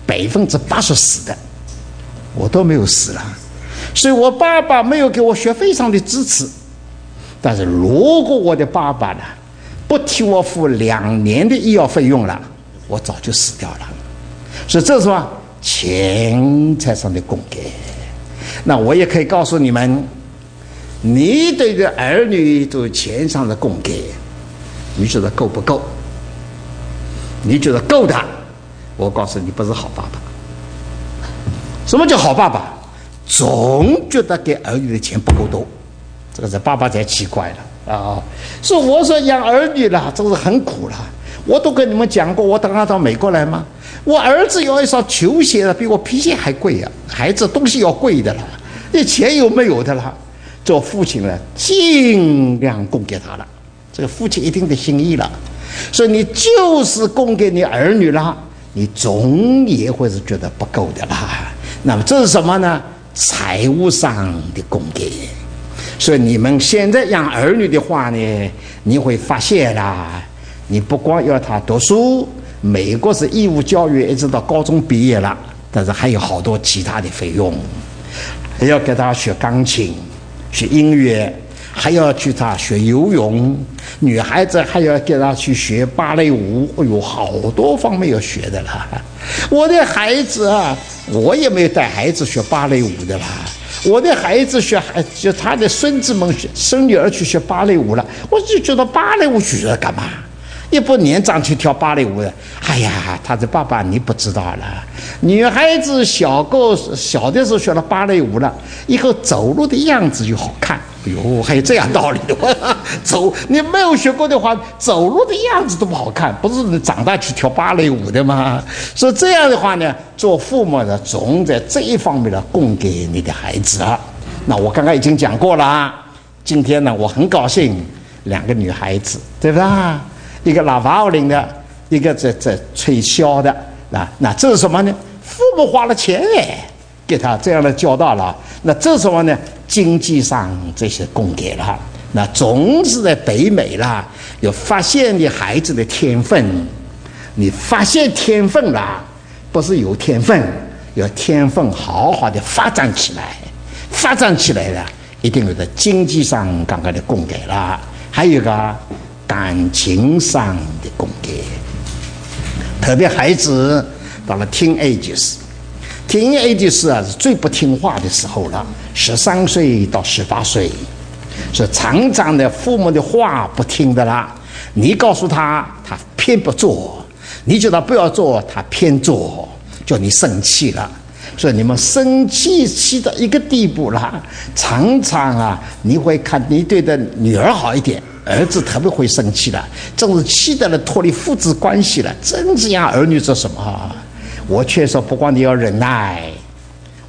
，80%死的，我都没有死了。所以我爸爸没有给我学费上的支持。但是如果我的爸爸呢，不替我付2年的医药费用了，我早就死掉了。所以这是什么？钱财上的供给。那我也可以告诉你们，你对着儿女都有钱上的供给，你觉得够不够？你觉得够的，我告诉你，不是好爸爸。什么叫好爸爸？总觉得给儿女的钱不够多，这个是爸爸才奇怪了啊！所以我说养儿女了，这是很苦了。我都跟你们讲过，我等他到美国来吗？我儿子要一双球鞋了，比我皮鞋还贵啊！孩子东西要贵的了，那钱有没有的了？做父亲了，尽量供给他了，这个父亲一定的心意了。所以你就是供给你儿女了，你总也会是觉得不够的啦。那么这是什么呢？财务上的供给。所以你们现在养儿女的话呢，你会发现啦，你不光要他读书，美国是义务教育一直到高中毕业了，但是还有好多其他的费用，还要给他学钢琴、学音乐，还要去他学游泳，女孩子还要给他去学芭蕾舞，有好多方面要学的啦。我的孩子啊，我也没有带孩子学芭蕾舞的啦。我的孩子就他的孙子们孙女儿去学芭蕾舞了，我就觉得芭蕾舞学了干嘛？也不年长去跳芭蕾舞的。哎呀，他的爸爸你不知道了，女孩子小的时候学了芭蕾舞了，以后走路的样子就好看。哎呦，还有这样道理的你没有学过的话，走路的样子都不好看，不是你长大去跳芭蕾舞的吗？所以这样的话呢，做父母的总在这一方面呢供给你的孩子啊。那我刚刚已经讲过了，今天呢我很高兴，2个女孩子，对吧？一个拉瓦奥林的，一个这吹箫的，那这是什么呢？父母花了钱给他这样的教导了，那这是什么呢？经济上这些供给了。那总是在北美啦，有发现你孩子的天分，你发现天分了，不是有天分，有天分好好的发展起来了，一定有的经济上刚刚的供给了，还有一个感情上的供给。特别孩子到了 teenagers 啊，是最不听话的时候了，13岁到18岁，是常常的父母的话不听的啦。你告诉他，他偏不做；你叫他不要做，他偏做，叫你生气了。所以你们生气到一个地步了，常常啊，你会看你对的女儿好一点，儿子特别会生气了，这是气得了脱离父子关系了。真这样儿女做什么？我却说，不光你要忍耐，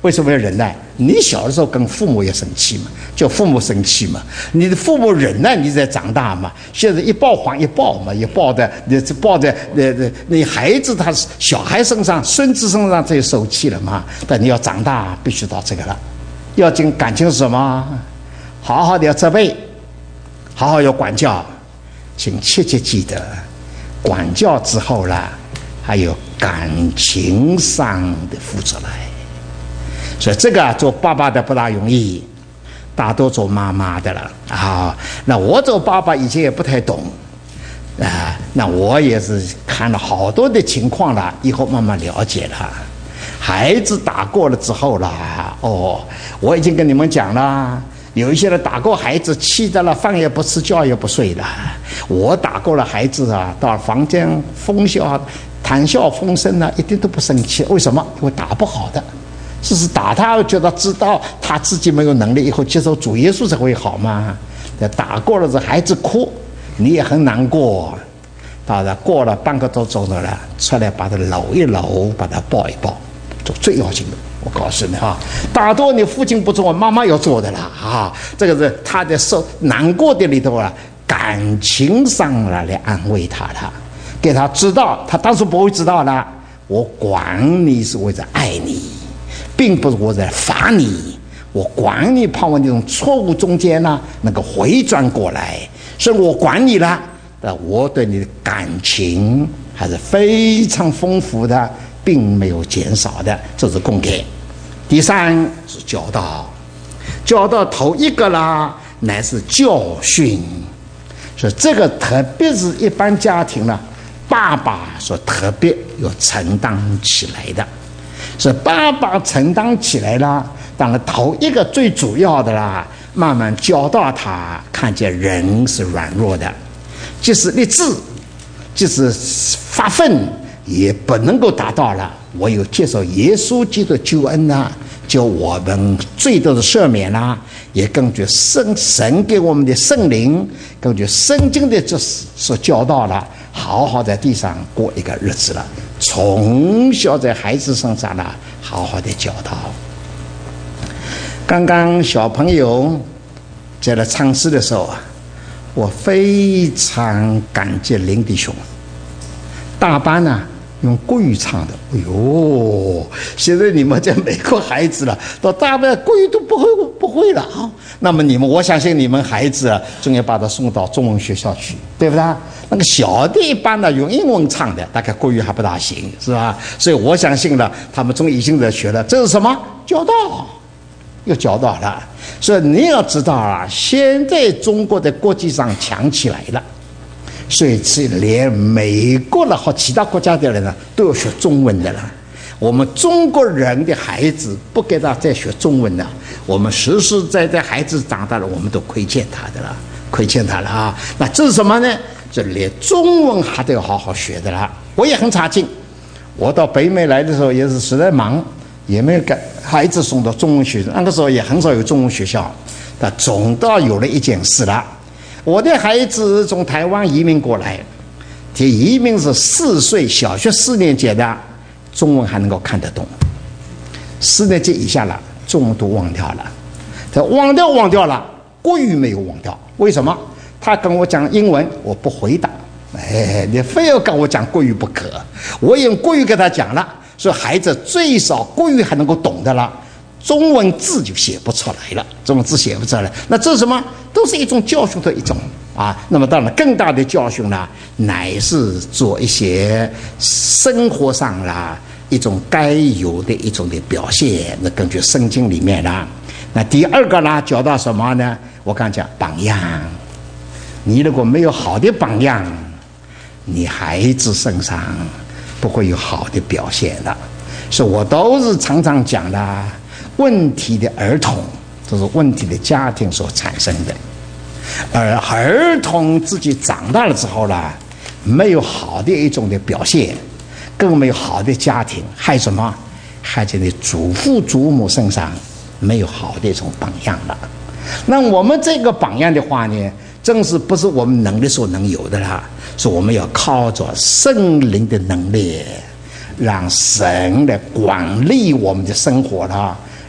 为什么要忍耐？你小的时候跟父母也生气嘛，叫父母生气嘛。你的父母忍耐，你才长大嘛。现在一报还一报嘛，也报在那孩子他小孩身上、孙子身上，这就受气了嘛。但你要长大，必须到这个了。要进感情是什么？好好的要责备，好好要管教，请切切记得，管教之后啦，还有感情上的负责来。所以这个做爸爸的不大容易，大多做妈妈的了啊。那我做爸爸以前也不太懂啊，那我也是看了好多的情况了，以后慢慢了解了。孩子打过了之后啦，我已经跟你们讲了，有一些人打过孩子，气的了，饭也不吃，觉也不睡了。我打过了孩子啊，到房间谈笑风生呢，一点都不生气。为什么？因为打不好的。只是打他，觉得知道他自己没有能力，以后接受主耶稣才会好嘛。打过了，这孩子哭，你也很难过。到了过了半个多钟头了，出来把他搂一搂，把他抱一抱，这最要紧的。我告诉你哈，大多你父亲不做，妈妈要做的啦啊！这个是他的难过的里头啊，感情上来安慰他了，给他知道，他当时不会知道的。我管你是为了爱你。并不是我在罚你，我管你，盼望那种错误中间呢能够回转过来，所以我管你了，但我对你的感情还是非常丰富的，并没有减少的，这是供给。第三是教导，教导头一个啦，乃是教训，所以这个特别是一般家庭呢，爸爸所特别要承担起来的。是爸爸承担起来了，当然头一个最主要的啦，慢慢教导他看见人是软弱的，即使立志，即使发奋，也不能够达到了。我有接受耶稣基督的救恩啊，就我们罪都是赦免啦，也根据神给我们的圣灵，根据圣经的这所教导了，好好在地上过一个日子了。从小在孩子身上呢，好好的教导。刚刚小朋友在那唱诗的时候啊，我非常感激林弟兄，大班呢用国语唱的。哎呦，现在你们在美国孩子了，到大班国语都不会了啊。那么我相信你们孩子啊，总要把他送到中文学校去，对不对？那个小的一般呢用英文唱的，大概国语还不大行，是吧？所以我相信了，他们已经在学了。这是什么？教导，又教导了。所以你要知道啊，现在中国在国际上强起来了，所以是连美国了和其他国家的人呢都要学中文的了。我们中国人的孩子不给他再学中文了，我们实实在在孩子长大了，我们都亏欠他的了，亏欠他了啊！那这是什么呢？这连中文还得要好好学的了。我也很差劲，我到北美来的时候也是实在忙，也没有给孩子送到中文学校，那个时候也很少有中文学校，但总到有了一件事了。我的孩子从台湾移民过来，这移民是4岁，小学4年级的，中文还能够看得懂，4年级以下了，中文都忘掉了。他忘掉了，国语没有忘掉。为什么？他跟我讲英文，我不回答。你非要跟我讲国语不可。我用国语跟他讲了，所以孩子最少国语还能够懂的了，中文字就写不出来了，中文字写不出来。那这是什么？都是一种教训的一种啊。那么当然更大的教训呢，乃是做一些生活上啦一种该有的一种的表现。那根据圣经里面啦，那第二个呢，教到什么呢？我刚讲榜样。你如果没有好的榜样，你孩子身上不会有好的表现的。所以我都是常常讲的，问题的儿童这是问题的家庭所产生的，而儿童自己长大了之后呢，没有好的一种的表现，更没有好的家庭，害什么？害在你祖父祖母身上没有好的一种榜样了。那我们这个榜样的话呢，正是不是我们能力所能有的啦，是我们要靠着圣灵的能力，让神来管理我们的生活啦，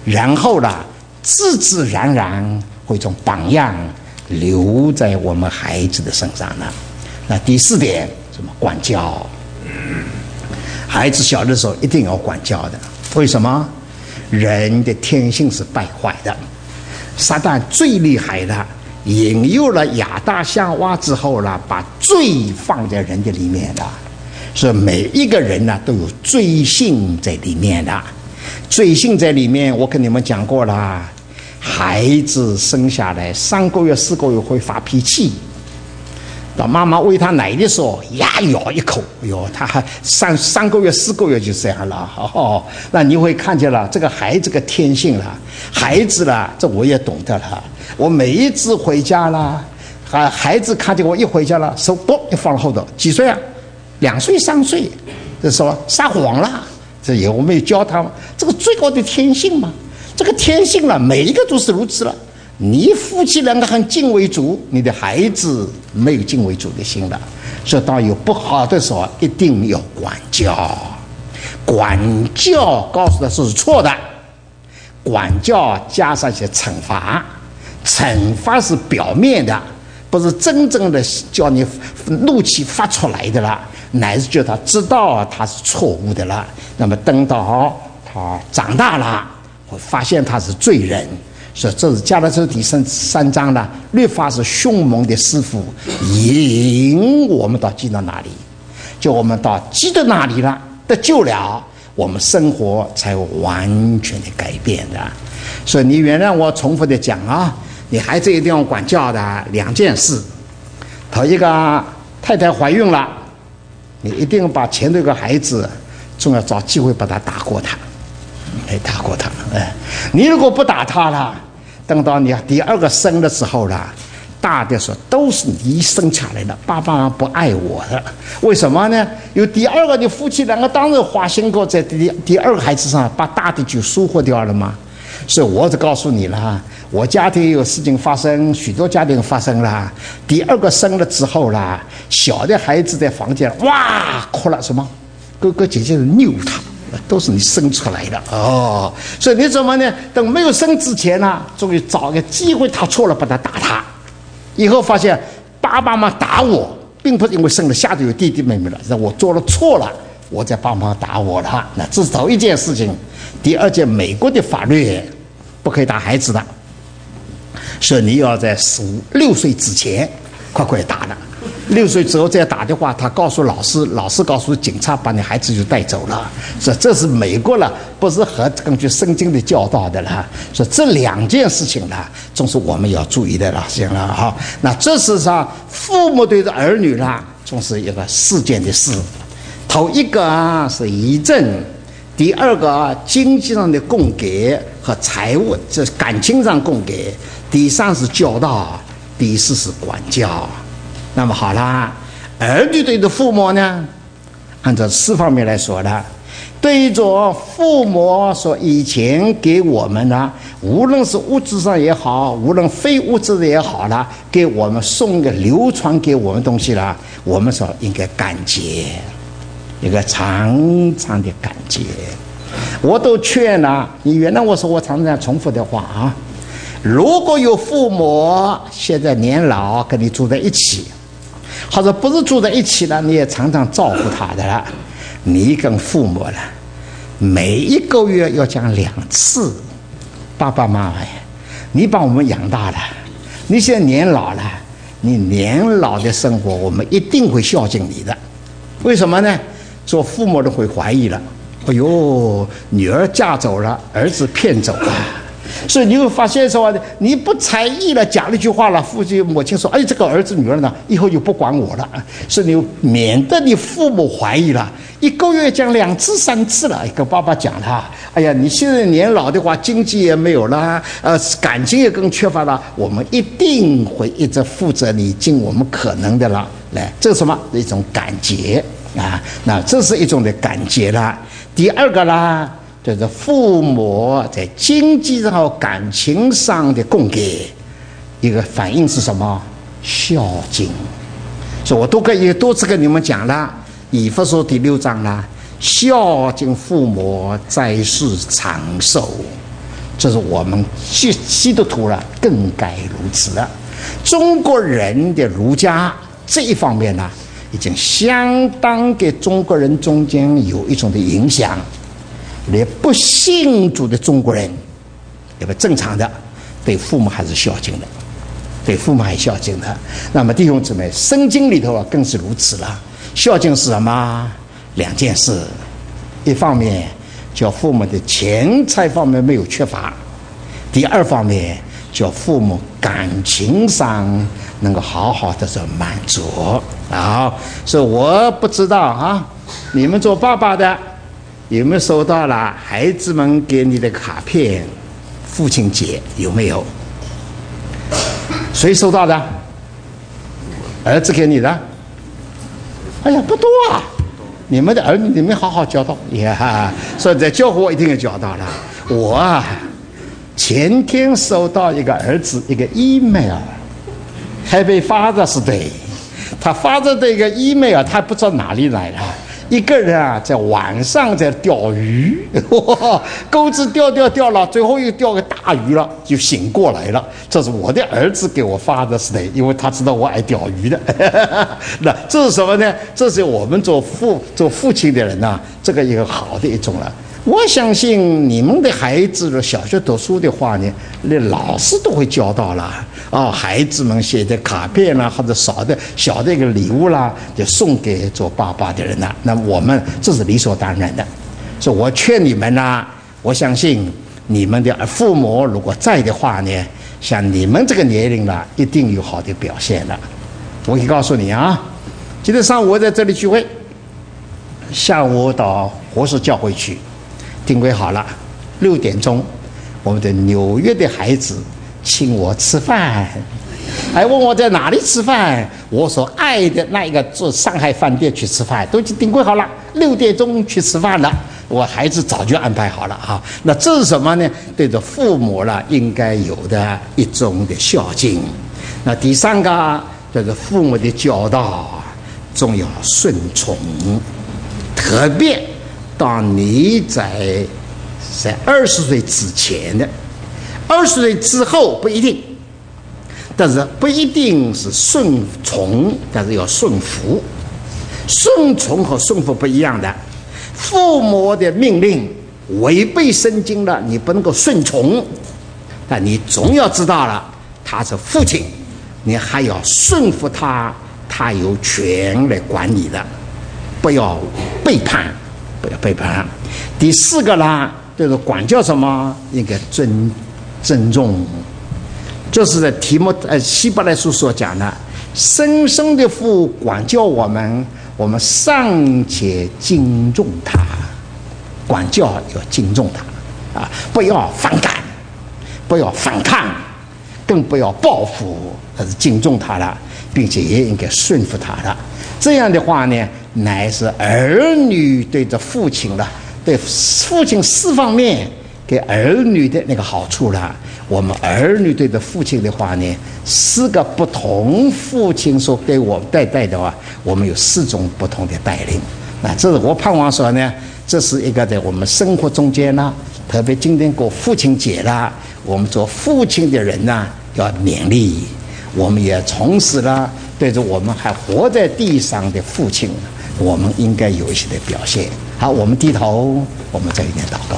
然后呢，自自然然会从榜样留在我们孩子的身上了。那第4点，什么？管教。孩子小的时候一定要管教的。为什么？人的天性是败坏的，撒旦最厉害的，引诱了亚当夏娃之后呢，把罪放在人的里面的。所以每一个人呢都有罪性在里面的。罪性在里面，我跟你们讲过了，孩子生下来3个月4个月会发脾气，到妈妈喂他奶的时候牙咬一口，哎呦，他还3个月4个月就这样了。哦，那你会看见了这个孩子的天性了。孩子了，这我也懂得了。我每一次回家了，孩子看见我一回家了，手咚就放了后头。几岁啊？2岁3岁，这时候撒谎了。这也我们也教他这个最高的天性嘛。这个天性了，每一个都是如此了。你夫妻2个很敬畏主，你的孩子没有敬畏主的心了。所以当有不好的时候，一定要管教。管教告诉他是错的，管教加上一些惩罚，惩罚是表面的，不是真正的叫你怒气发出来的了，乃是叫他知道他是错误的了。那么等到他长大了，会发现他是罪人。所以这是加拉太书第3章呢，律法是凶猛的师傅，引我们到基督那里，就我们到基督那里了，得救了，我们生活才完全的改变的。所以你原谅我重复的讲啊，你孩子一定要管教的2件事。头一个，太太怀孕了，你一定把前头一个孩子，总要找机会把他打过他。打过他，你如果不打他了，等到你第2个生的时候了，大的时候都是你生下来的，爸爸不爱我的。为什么呢？有第2个，你夫妻2个当然花心过在第2个孩子上，把大的就疏忽掉了嘛。所以我就告诉你了，我家庭有事情发生，许多家庭发生了。第2个生了之后了，小的孩子在房间哇哭了，什么哥哥姐姐扭他，都是你生出来的哦。所以你怎么呢？等没有生之前呢，终于找个机会，他错了，把他打他。以后发现爸爸妈妈打我，并不是因为生了下头有弟弟妹妹了，是我做了错了，我在爸妈打我了。那这是头一件事情。第2件，美国的法律不可以打孩子的，所以你要在6岁之前快打了。6岁之后再打的话，他告诉老师，老师告诉警察，把你孩子就带走了。这是美国了，不是和根据圣经的教导的了。所以这2件事情呢，总是我们要注意的了。行了哈，那这是上父母对着儿女啦，总是一个4件的事。头一个是遗赠，第2个经济上的供给和财务，这感情上供给，第3是教导，第4是管教。那么好啦，儿女对着父母呢，按照4方面来说的，对着父母说以前给我们呢，无论是物质上也好，无论非物质的也好啦，给我们送个流传给我们东西啦，我们说应该感激，一个长长的感激。我都劝了你，原来我说我常常重复的话啊，如果有父母现在年老跟你住在一起，或者不是住在一起了，你也常常照顾他的了，你跟父母了，每1个月要讲2次，爸爸妈妈呀，你把我们养大了，你现在年老了，你年老的生活我们一定会孝敬你的。为什么呢？做父母的会怀疑了，哎呦，女儿嫁走了，儿子骗走了。所以你会发现说，你不才艺了，讲了一句话了，父亲母亲说，哎，这个儿子女儿呢，以后就不管我了。所以你免得你父母怀疑了，1个月讲2次3次了，跟爸爸讲了，哎呀，你现在年老的话，经济也没有了，感情也更缺乏了，我们一定会一直负责你，尽我们可能的了。来，这是什么？一种感激啊，那这是一种的感激了。第2个啦，就是父母在经济上和感情上的供给，一个反应是什么？孝敬。所以我都可以多次跟你们讲了，以弗所第6章啦，孝敬父母在世长寿。 这是我们基督徒了，更该如此了。中国人的儒家这一方面呢，已经相当给中国人中间有一种的影响，连不信主的中国人，也不正常的，对父母还是孝敬的，对父母还孝敬的。那么弟兄姊妹，圣经里头更是如此了。孝敬是什么？两件事，一方面叫父母的钱财方面没有缺乏，第二方面叫父母感情上能够好好的满足啊。所以我不知道啊，你们做爸爸的有没有收到了孩子们给你的卡片？父亲节有没有？谁收到的？儿子给你的？哎呀，不多啊！你们的儿女，你们好好教导呀。所以在教会我一定要教导了。我前天收到一个儿子一个 email， Happy Father's Day， 他发的这个 email 他不知道哪里来的。一个人啊，在晚上在钓鱼，钩子钓了，最后又钓个大鱼了，就醒过来了。这是我的儿子给我发的 day， 因为他知道我爱钓鱼的。那这是什么呢？这是我们做父亲的人呐，这个一个好的一种了。我相信你们的孩子小学读书的话呢，那老师都会教到了啊。孩子们写的卡片啦，或者小的一个礼物啦，就送给做爸爸的人了。那我们这是理所当然的。所以我劝你们啦，我相信你们的父母如果在的话呢，像你们这个年龄了，一定有好的表现了。我可以告诉你啊，今天上午我在这里聚会，下午到活石教会去。定规好了，6点钟，我们的纽约的孩子请我吃饭，还问我在哪里吃饭。我说爱的那一个做上海饭店去吃饭，都已经定规好了，6点钟去吃饭了。我孩子早就安排好了啊。那这是什么呢？对着父母了应该有的一种的孝敬。那第三个就是父母的教导，总要顺从，特别当你在20岁之前的，20岁之后不一定，但是不一定是顺从，但是要顺服。顺从和顺服不一样的，父母的命令违背圣经了，你不能够顺从，但你总要知道了，他是父亲，你还要顺服他，他有权来管你的，不要背叛。不要背叛。第4个呢，就是管教什么？应该尊重。就是在希伯来书所讲的，生生的父管教我们，我们尚且敬重他，管教要敬重他啊，不要反感，不要反抗，更不要报复，而是敬重他了，并且也应该顺服他了。这样的话呢，乃是儿女对着父亲了，对父亲4方面给儿女的那个好处了。我们儿女对着父亲的话呢，4个不同父亲所给我们带的话，我们有4种不同的带领。那这是我盼望说呢，这是一个在我们生活中间呢，特别今天过父亲节了，我们做父亲的人呢要勉励，我们也从事了对着我们还活在地上的父亲，我们应该有一些的表现。好，我们低头，我们再一点祷告。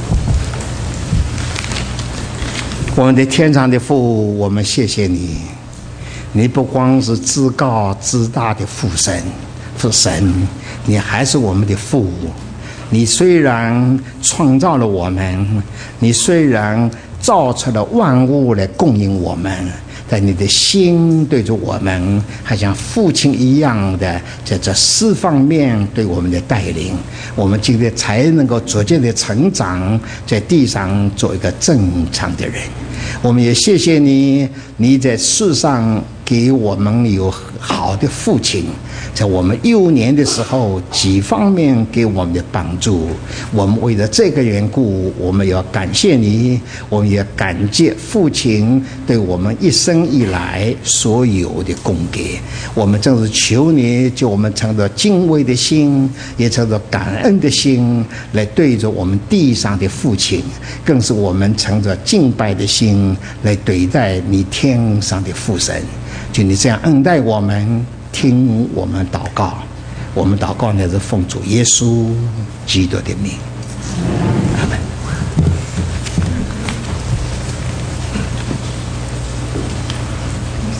我们的天上的父，我们谢谢你，你不光是至高至大的父神，你还是我们的父。你虽然创造了我们，你虽然造出了万物来供应我们，但你的心对着我们还像父亲一样的，在这4方面对我们的带领，我们今天才能够逐渐的成长，在地上做一个正常的人。我们也谢谢你，你在世上给我们有好的父亲，在我们幼年的时候几方面给我们的帮助。我们为了这个缘故，我们要感谢你，我们也感谢父亲对我们一生以来所有的供给。我们正是求你，就我们乘着敬畏的心，也乘着感恩的心，来对着我们地上的父亲，更是我们乘着敬拜的心来对待你天上的父神。就你这样恩待我们，听我们祷告。我们祷告乃是奉主耶稣基督的名。